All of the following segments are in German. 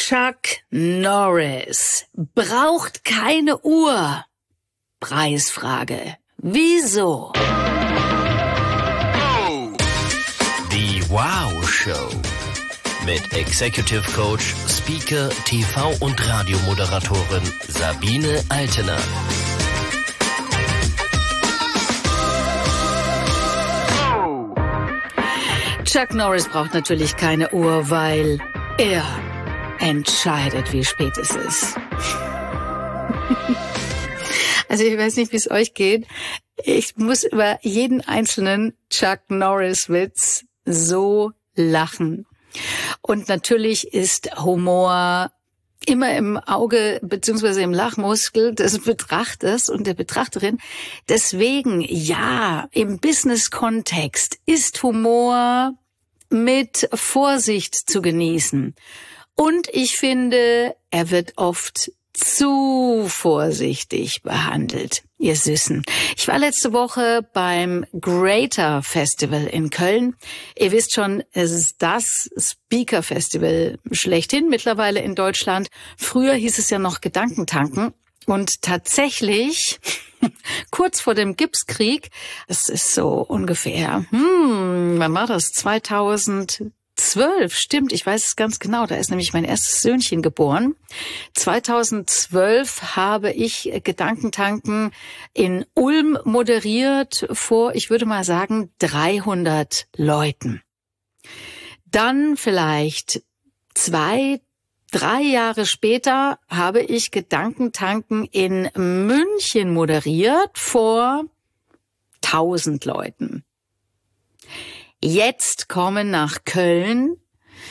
Chuck Norris braucht keine Uhr. Preisfrage. Wieso? Die Wow Show mit Executive Coach, Speaker, TV- und Radiomoderatorin Sabine Altener. Chuck Norris braucht natürlich keine Uhr, weil er entscheidet, wie spät es ist. Also ich weiß nicht, wie es euch geht. Ich muss über jeden einzelnen Chuck Norris-Witz so lachen. Und natürlich ist Humor immer im Auge beziehungsweise im Lachmuskel des Betrachters und der Betrachterin. Deswegen, ja, im Business-Kontext ist Humor mit Vorsicht zu genießen. Und ich finde, er wird oft zu vorsichtig behandelt, ihr Süßen. Ich war letzte Woche beim Greater Festival in Köln. Ihr wisst schon, es ist das Speaker Festival schlechthin mittlerweile in Deutschland. Früher hieß es ja noch Gedankentanken. Und tatsächlich, kurz vor dem Gipskrieg, das ist so ungefähr, wann war das? 2012, stimmt, ich weiß es ganz genau, da ist nämlich mein erstes Söhnchen geboren. 2012 habe ich Gedankentanken in Ulm moderiert vor, ich würde mal sagen, 300 Leuten. Dann vielleicht 2-3 Jahre später habe ich Gedankentanken in München moderiert vor 1000 Leuten. Jetzt kommen nach Köln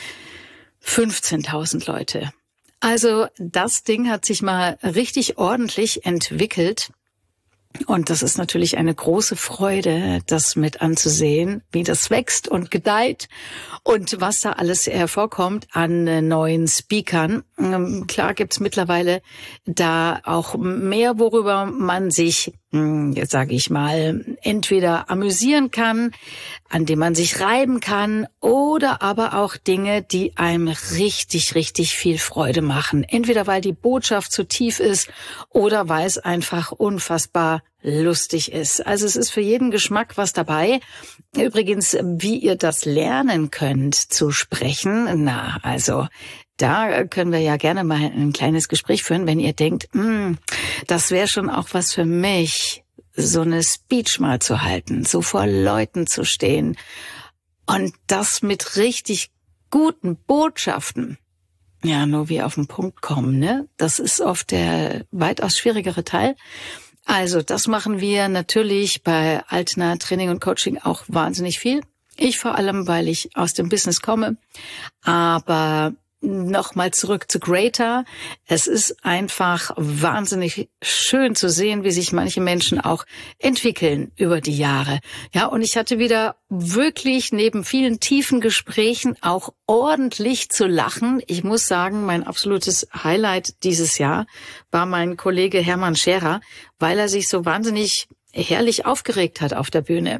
15.000 Leute. Also das Ding hat sich mal richtig ordentlich entwickelt. Und das ist natürlich eine große Freude, das mit anzusehen, wie das wächst und gedeiht und was da alles hervorkommt an neuen Speakern. Klar gibt's mittlerweile da auch mehr, worüber man sich, jetzt sage ich mal, entweder amüsieren kann, an dem man sich reiben kann, oder aber auch Dinge, die einem richtig, richtig viel Freude machen. Entweder weil die Botschaft zu tief ist oder weil es einfach unfassbar lustig ist. Also es ist für jeden Geschmack was dabei. Übrigens, wie ihr das lernen könnt zu sprechen, also da können wir ja gerne mal ein kleines Gespräch führen, wenn ihr denkt, das wäre schon auch was für mich, so eine Speech mal zu halten, so vor Leuten zu stehen und das mit richtig guten Botschaften. Ja, nur wie auf den Punkt kommen, ne? Das ist oft der weitaus schwierigere Teil. Also das machen wir natürlich bei Altener Training und Coaching auch wahnsinnig viel. Ich vor allem, weil ich aus dem Business komme. Aber nochmal zurück zu Greater. Es ist einfach wahnsinnig schön zu sehen, wie sich manche Menschen auch entwickeln über die Jahre. Ja, und ich hatte wieder wirklich neben vielen tiefen Gesprächen auch ordentlich zu lachen. Ich muss sagen, mein absolutes Highlight dieses Jahr war mein Kollege Hermann Scherer, weil er sich so wahnsinnig herrlich aufgeregt hat auf der Bühne.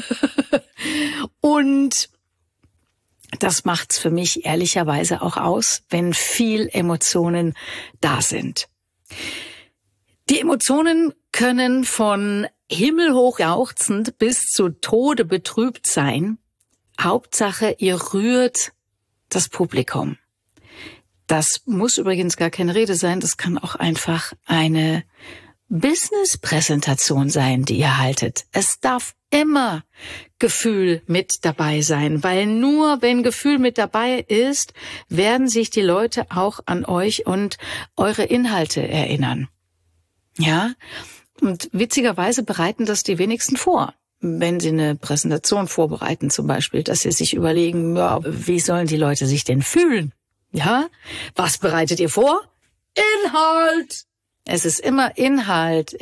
Und das macht's für mich ehrlicherweise auch aus, wenn viel Emotionen da sind. Die Emotionen können von himmelhoch jauchzend bis zu Tode betrübt sein. Hauptsache, ihr rührt das Publikum. Das muss übrigens gar keine Rede sein, das kann auch einfach eine Business-Präsentation sein, die ihr haltet. Es darf immer Gefühl mit dabei sein, weil nur wenn Gefühl mit dabei ist, werden sich die Leute auch an euch und eure Inhalte erinnern. Ja, und witzigerweise bereiten das die wenigsten vor. Wenn sie eine Präsentation vorbereiten zum Beispiel, dass sie sich überlegen, ja, wie sollen die Leute sich denn fühlen? Ja, was bereitet ihr vor? Inhalt! Es ist immer Inhalt.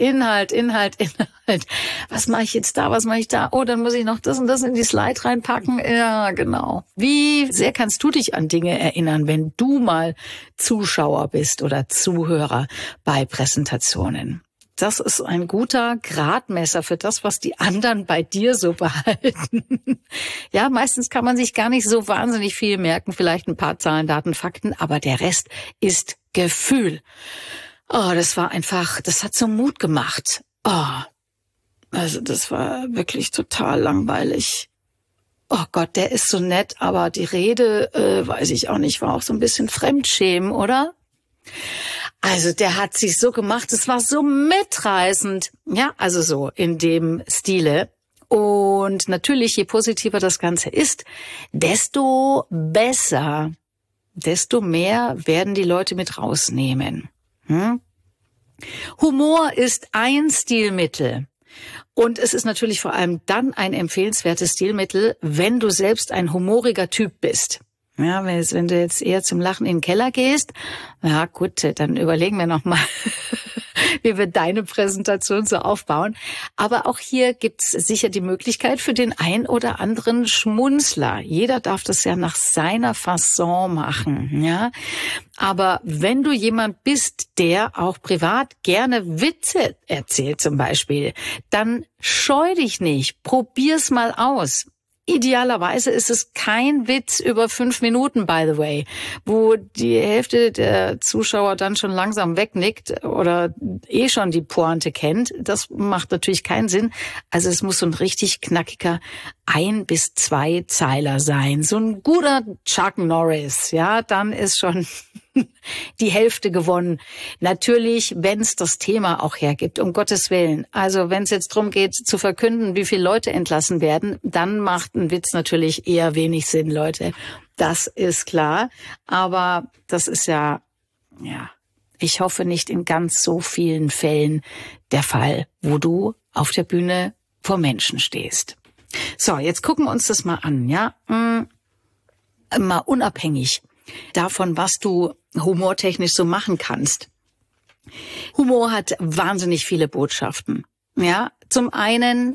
Was mache ich jetzt da, was mache ich da? Oh, dann muss ich noch das und das in die Slide reinpacken. Ja, genau. Wie sehr kannst du dich an Dinge erinnern, wenn du mal Zuschauer bist oder Zuhörer bei Präsentationen? das ist ein guter Gradmesser für das, was die anderen bei dir so behalten. Ja, meistens kann man sich gar nicht so wahnsinnig viel merken, vielleicht ein paar Zahlen, Daten, Fakten, aber der Rest ist Gefühl. Oh, das hat so Mut gemacht. Oh, also das war wirklich total langweilig. Oh Gott, der ist so nett, aber die Rede, weiß ich auch nicht, war auch so ein bisschen Fremdschämen, oder? Also der hat sich so gemacht, es war so mitreißend. Ja, also so in dem Stile. Und natürlich, je positiver das Ganze ist, desto besser, desto mehr werden die Leute mit rausnehmen. Humor ist ein Stilmittel. Und es ist natürlich vor allem dann ein empfehlenswertes Stilmittel, wenn du selbst ein humoriger Typ bist. Ja, wenn du jetzt eher zum Lachen in den Keller gehst, ja gut, dann überlegen wir nochmal, wie wir deine Präsentation so aufbauen. Aber auch hier gibt's sicher die Möglichkeit für den ein oder anderen Schmunzler. Jeder darf das ja nach seiner Fasson machen, ja. Aber wenn du jemand bist, der auch privat gerne Witze erzählt zum Beispiel, dann scheu dich nicht, probier's mal aus. Idealerweise ist es kein Witz über 5 Minuten, by the way, wo die Hälfte der Zuschauer dann schon langsam wegnickt oder schon die Pointe kennt. Das macht natürlich keinen Sinn. Also es muss so ein richtig knackiger 1 bis 2 Zeiler sein. So ein guter Chuck Norris, ja, dann ist schon die Hälfte gewonnen. Natürlich, wenn es das Thema auch hergibt, um Gottes Willen. Also wenn es jetzt darum geht, zu verkünden, wie viele Leute entlassen werden, dann macht ein Witz natürlich eher wenig Sinn, Leute. Das ist klar. Aber das ist ja, ich hoffe nicht in ganz so vielen Fällen der Fall, wo du auf der Bühne vor Menschen stehst. So, jetzt gucken wir uns das mal an, ja? Mal unabhängig davon, was du humortechnisch so machen kannst. Humor hat wahnsinnig viele Botschaften. Ja, zum einen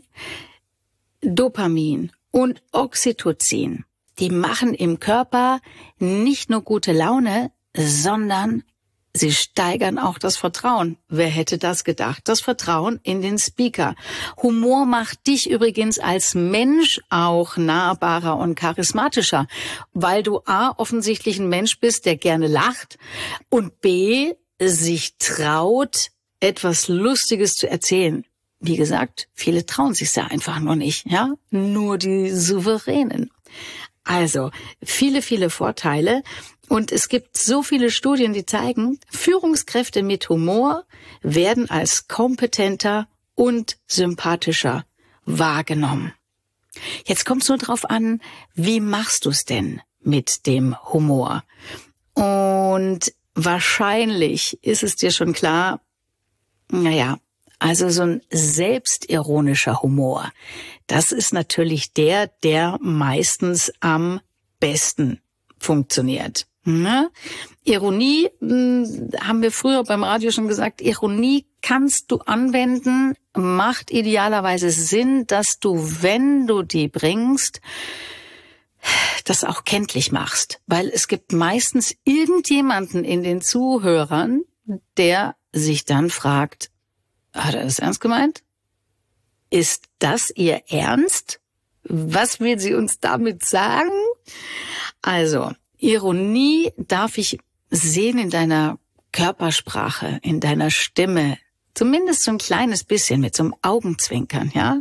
Dopamin und Oxytocin. Die machen im Körper nicht nur gute Laune, sondern sie steigern auch das Vertrauen. Wer hätte das gedacht? Das Vertrauen in den Speaker. Humor macht dich übrigens als Mensch auch nahbarer und charismatischer, weil du A, offensichtlich ein Mensch bist, der gerne lacht und B, sich traut, etwas Lustiges zu erzählen. Wie gesagt, viele trauen sich's ja einfach nur nicht, ja? Nur die Souveränen. Also, viele, viele Vorteile. Und es gibt so viele Studien, die zeigen, Führungskräfte mit Humor werden als kompetenter und sympathischer wahrgenommen. Jetzt kommt es nur drauf an, wie machst du es denn mit dem Humor? Und wahrscheinlich ist es dir schon klar, also so ein selbstironischer Humor, das ist natürlich der meistens am besten funktioniert. Ne? Ironie, haben wir früher beim Radio schon gesagt, Ironie kannst du anwenden, macht idealerweise Sinn, dass du, wenn du die bringst, das auch kenntlich machst. Weil es gibt meistens irgendjemanden in den Zuhörern, der sich dann fragt, hat er das ernst gemeint? Ist das ihr Ernst? Was will sie uns damit sagen? Also, Ironie darf ich sehen in deiner Körpersprache, in deiner Stimme. Zumindest so ein kleines bisschen mit so einem Augenzwinkern, ja?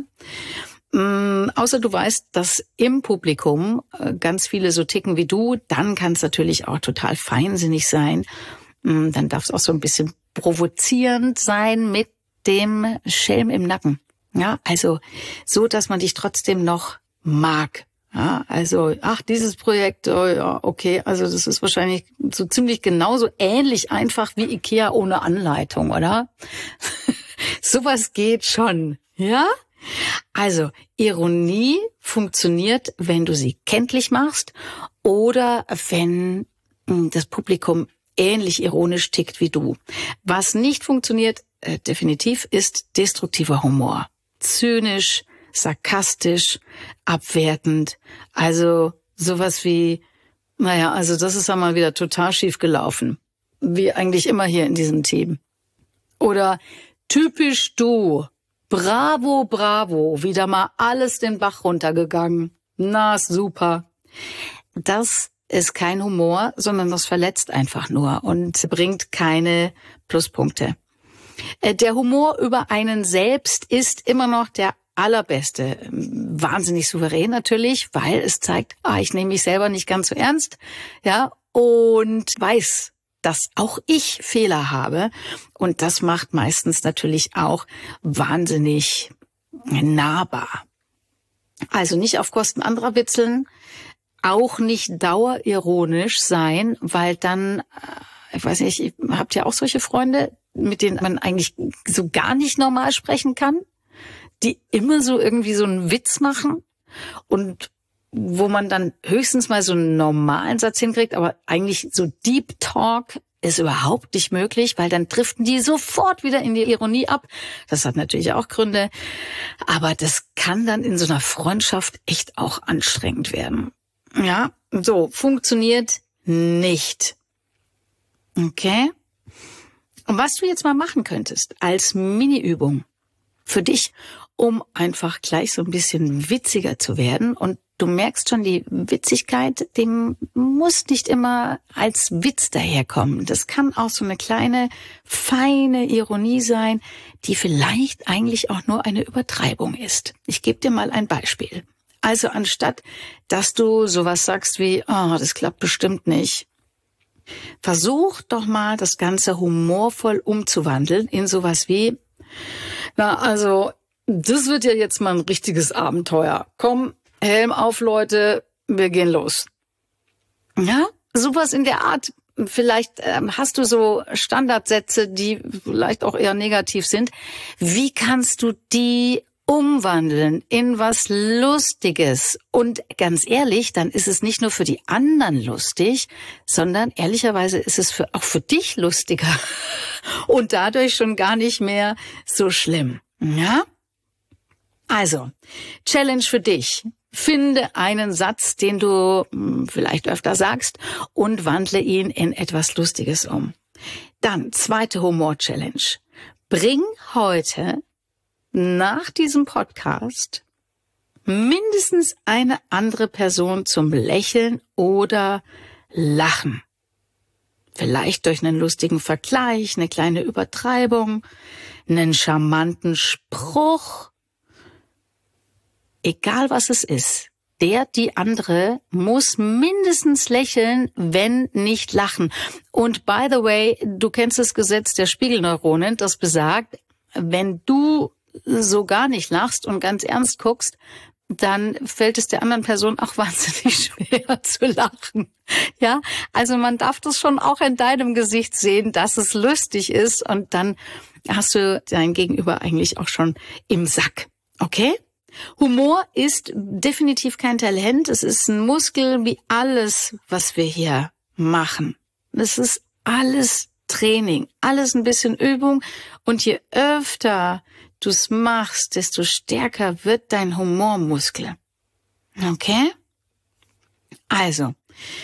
Außer du weißt, dass im Publikum ganz viele so ticken wie du, dann kann es natürlich auch total feinsinnig sein. Dann darf es auch so ein bisschen provozierend sein mit dem Schelm im Nacken. Ja, also so, dass man dich trotzdem noch mag. Ja, also, dieses Projekt, oh ja, okay, also das ist wahrscheinlich so ziemlich genauso ähnlich einfach wie Ikea ohne Anleitung, oder? Sowas geht schon, ja? Also, Ironie funktioniert, wenn du sie kenntlich machst oder wenn das Publikum ähnlich ironisch tickt wie du. Was nicht funktioniert, definitiv, ist destruktiver Humor. Zynisch, sarkastisch, abwertend. Also sowas wie, also das ist ja mal wieder total schief gelaufen. Wie eigentlich immer hier in diesem Team. Oder Typisch du. Bravo, bravo. Wieder mal alles den Bach runtergegangen. Na, super. Das ist kein Humor, sondern das verletzt einfach nur und bringt keine Pluspunkte. Der Humor über einen selbst ist immer noch der allerbeste. Wahnsinnig souverän natürlich, weil es zeigt, ich nehme mich selber nicht ganz so ernst, ja, und weiß, dass auch ich Fehler habe. Und das macht meistens natürlich auch wahnsinnig nahbar. Also nicht auf Kosten anderer witzeln, auch nicht dauerironisch sein, weil dann, ich weiß nicht, habt ihr auch solche Freunde, mit denen man eigentlich so gar nicht normal sprechen kann, die immer so irgendwie so einen Witz machen und wo man dann höchstens mal so einen normalen Satz hinkriegt, aber eigentlich so Deep Talk ist überhaupt nicht möglich, weil dann driften die sofort wieder in die Ironie ab. Das hat natürlich auch Gründe, aber das kann dann in so einer Freundschaft echt auch anstrengend werden. Ja, so funktioniert nicht. Okay? Und was du jetzt mal machen könntest als Mini-Übung für dich, um einfach gleich so ein bisschen witziger zu werden. Und du merkst schon, die Witzigkeit, dem muss nicht immer als Witz daherkommen. Das kann auch so eine kleine, feine Ironie sein, die vielleicht eigentlich auch nur eine Übertreibung ist. Ich gebe dir mal ein Beispiel. Also anstatt, dass du sowas sagst wie, das klappt bestimmt nicht, versuch doch mal, das Ganze humorvoll umzuwandeln in sowas wie, das wird ja jetzt mal ein richtiges Abenteuer. Komm, Helm auf, Leute, wir gehen los. Ja, sowas in der Art. Vielleicht hast du so Standardsätze, die vielleicht auch eher negativ sind. Wie kannst du die umwandeln in was Lustiges? Und ganz ehrlich, dann ist es nicht nur für die anderen lustig, sondern ehrlicherweise ist es auch für dich lustiger und dadurch schon gar nicht mehr so schlimm. Ja? Also, Challenge für dich. Finde einen Satz, den du vielleicht öfter sagst und wandle ihn in etwas Lustiges um. Dann, zweite Humor-Challenge. Bring heute nach diesem Podcast mindestens eine andere Person zum Lächeln oder Lachen. Vielleicht durch einen lustigen Vergleich, eine kleine Übertreibung, einen charmanten Spruch. Egal was es ist, die andere muss mindestens lächeln, wenn nicht lachen. Und by the way, du kennst das Gesetz der Spiegelneuronen, das besagt, wenn du so gar nicht lachst und ganz ernst guckst, dann fällt es der anderen Person auch wahnsinnig schwer zu lachen. Ja, also man darf das schon auch in deinem Gesicht sehen, dass es lustig ist und dann hast du dein Gegenüber eigentlich auch schon im Sack. Okay? Humor ist definitiv kein Talent. Es ist ein Muskel wie alles, was wir hier machen. Es ist alles Training, alles ein bisschen Übung und je öfter du es machst, desto stärker wird dein Humormuskel. Okay? Also,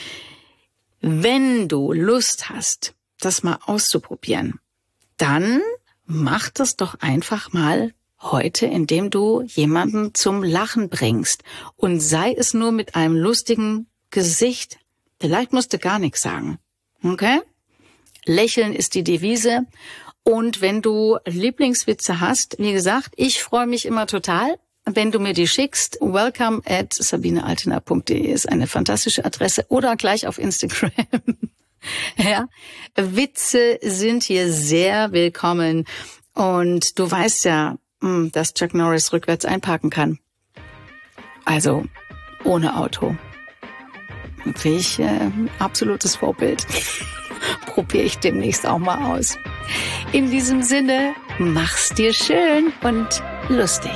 wenn du Lust hast, das mal auszuprobieren, dann mach das doch einfach mal heute, indem du jemanden zum Lachen bringst. Und sei es nur mit einem lustigen Gesicht. Vielleicht musst du gar nichts sagen. Okay? Lächeln ist die Devise. Und wenn du Lieblingswitze hast, wie gesagt, ich freue mich immer total, wenn du mir die schickst. welcome@sabinealtener.de ist eine fantastische Adresse oder gleich auf Instagram. Ja, Witze sind hier sehr willkommen. Und du weißt ja, dass Chuck Norris rückwärts einparken kann. Also ohne Auto. Finde ich absolutes Vorbild. Probiere ich demnächst auch mal aus. In diesem Sinne, mach's dir schön und lustig.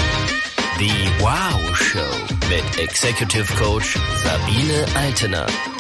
Die Wow Show mit Executive Coach Sabine Altener.